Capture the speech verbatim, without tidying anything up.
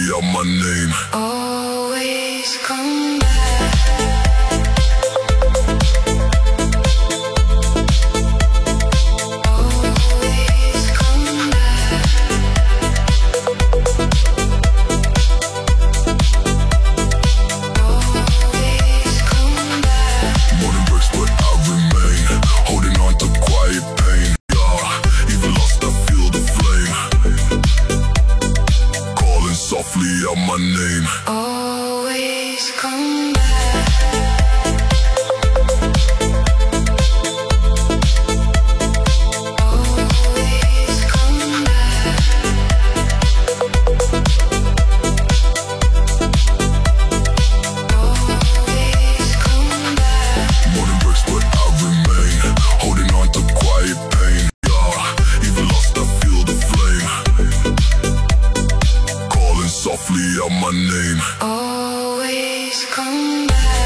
out my name. Always come back. Softly out my name. Always come back. Always come back. Always come back. Morning breaks, but I remain, holding on to quiet pain. Yeah, even lost I feel the flame. Softly out my name. Always come back.